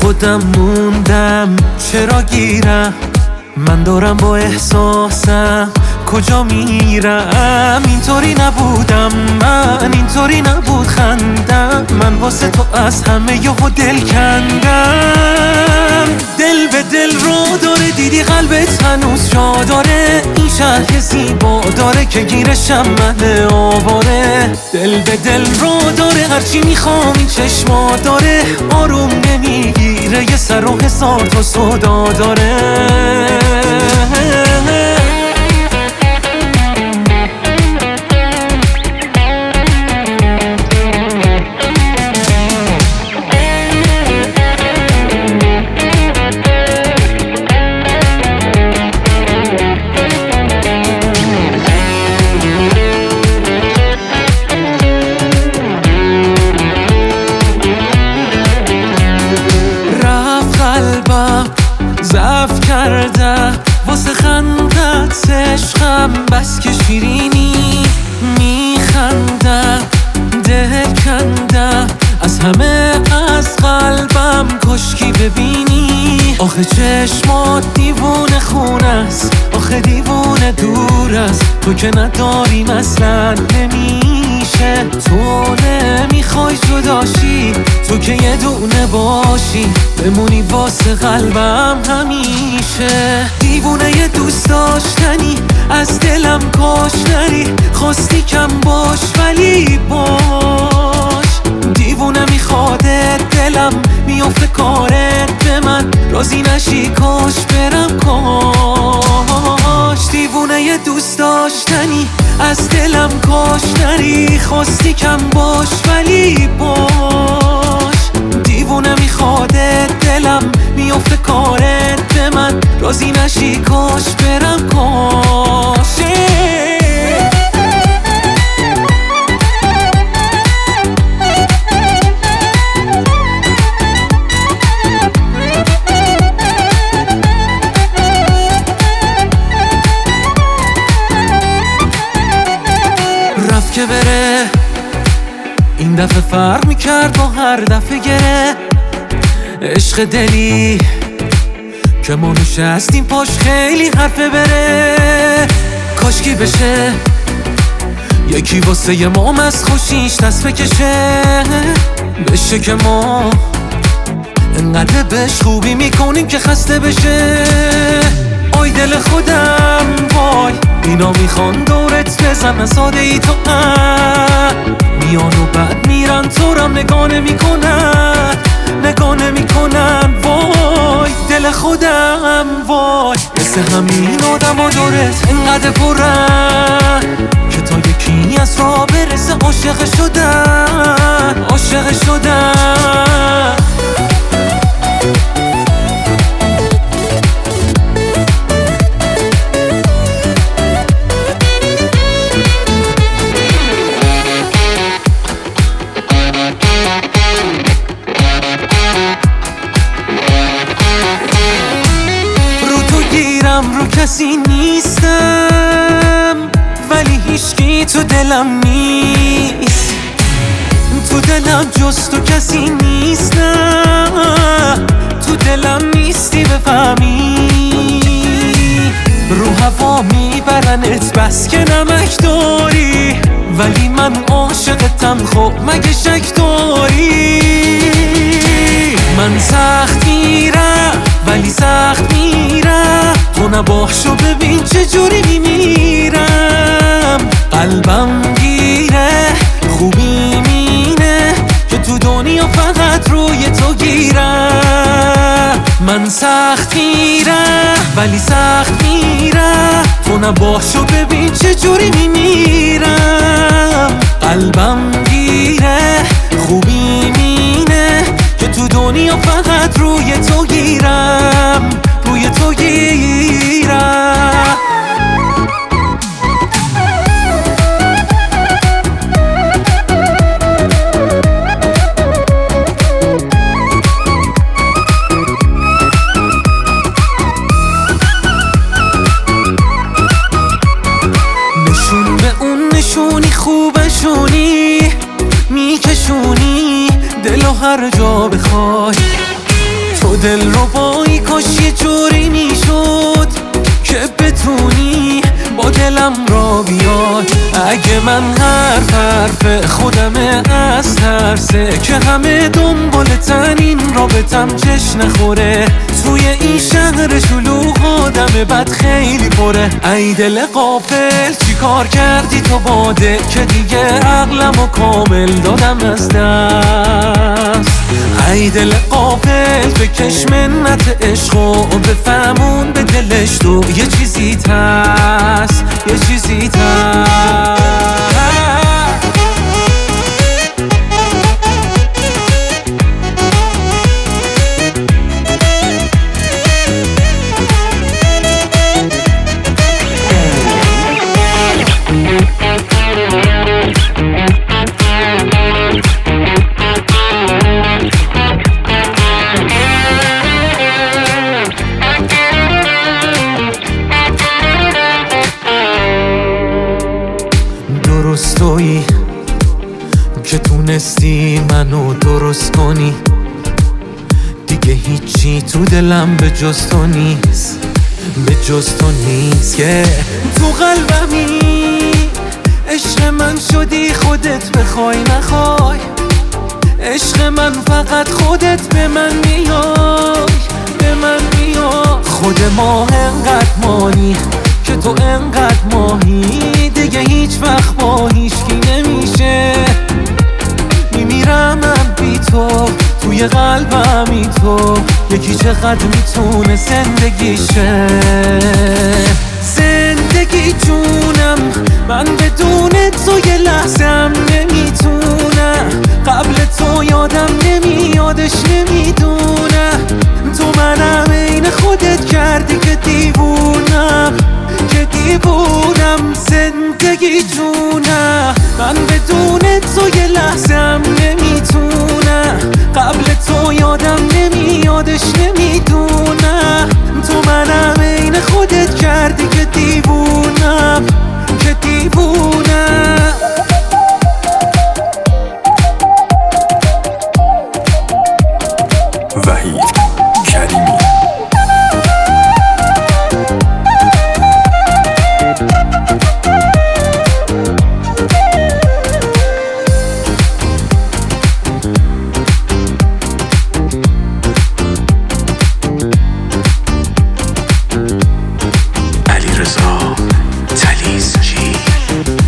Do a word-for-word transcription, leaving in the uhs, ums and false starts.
خودم موندم چرا گیرم، من دارم با احساسم کجا میرم. اینطوری نبودم من، اینطوری نبود خندم، من واسه تو از همه یهو دل کندم. دل به دل رو داره، دیدی قلبت هنوز جا داره، این شهر زیبا داره که گیرشم من آواره. دل به دل رو داره، هرچی میخوام این چشما داره، آروم نمیگیره یه سر و هزار تا صدا داره. ضعف کردم واسه خندت عشقم، بس که شیرینی میخندم، دل کندم از همه از قلبم، کاشکی ببینی. آخه چشمات دیوونه خونه است، آخه دیوونه دور است، تو که نداریم اصلا نمیشه. تو نمیخوای جداشی، تو که یه دونه باشی، بمونی واسه قلبم همیشه. دیوونه یه دوست داشتنی، از دلم کاش نری، خواستی کم باش ولی باش. دیوونه میخوادت دلم، میافته کارت به من، راضی نشی کاش برم کاش. دیوونه یه دوست داشتنی، از دلم کاش نری، خواستی کم باش ولی باش. دیوونه میخوادت دلم، میافته کارت به من، راضی نشی کاش برم کاش. رفت که بره، این دفعه فرق میکرد با هر دفعه گره. عشق دلی که ما نشستیم پاش خیلی حرفه بره. کاشکی بشه یکی واسه یه مام از خوشیش دست بکشه، بشه که ما انقدر بهش خوبی میکنیم که خسته بشه. آی دل خودم وای، اینا میخوان دورت بزنن ساده ای تو هم، میان و بعد میرن تو رم نگاه نمیکنن، نگاه نمیکنن. وای دل خودم وای، مثل همین آدم ها دورت انقدر پرن که تا یکی از راه برسه عاشق شدن، عاشق شدن. رو کسی نیستم ولی هیچکی تو دلم نیست، تو دلم جز تو کسی نیست، نه تو دلم نیستی بفهمی. رو هوا میبرنت بس که نمک داری، ولی من عاشقتم خب مگه شک داری. من سخت میرم ولی سخت میرم، تو نباشو ببین چجوری میمیرم. قلبم گیره خوبی مینه که تو دنیا فقط روی تو گیرم. من سخت میرم ولی سخت میرم، تو نباشو ببین چجوری میمیرم. قلبم گیره خوبی مینه که تو دنیا فقط روی تو گیرم، روی تو گیرم. نشون به اون نشونی خوبشونی، میکشونی دلو هر جا بخوای، با دل رو بایی کاش یه جوری میشد که بتونی با دلم را بیاد. اگه من حرف حرف خودمه از ترسه که همه دنبالتن این رابطم چش نخوره. توی این شهر شلوغ آدم بد خیلی پره. ای دل غافل چی کار کردی تو باده که دیگه عقلمو کامل دادم از دست. ای دل غافل بکش منت عشق و بفهمون به دلش تو یه چیزی هست، یه چیزی هست. درست تویی که تونستی منو درست کنی. دیگه هیچی تو دلم به جز تو نیست، به جز تو نیست. که تو قلبمی عشق من شدی خودت بخوای نخوای. عشق من فقط خودت به من میای، به من میای. خود ما انقدر مانی که تو انقدر ماهی. دیگه هیچ وقت با هیچکی نمیشه. میمیرم من بی تو توی قلبمی تو. یکی چقدر میتونه زندگیشه. زندگی جونم من بدون تو یه لحظم نمیتونم. قبل تو یادم نمیادش نمیدونم. تو منم عین خودت کردی که دیوونم، که دیوونم. زندگی جونم من بدون تو یه لحظم نمیتونم. قبل تو یادم نمیادش نمیدونم. تو منم عین خودت کردی که دیوونم، که دیوونم. وحید کریمی. علیرضا تلیسچی.